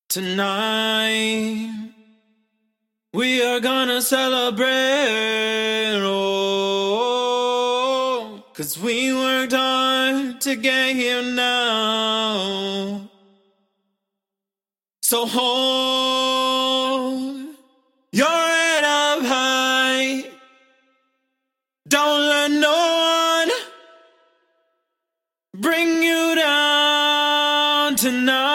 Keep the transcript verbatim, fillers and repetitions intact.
Tonight, we are gonna celebrate, oh, 'cause we worked hard to get here now. So hold your head up high. Don't let no one bring you down tonight.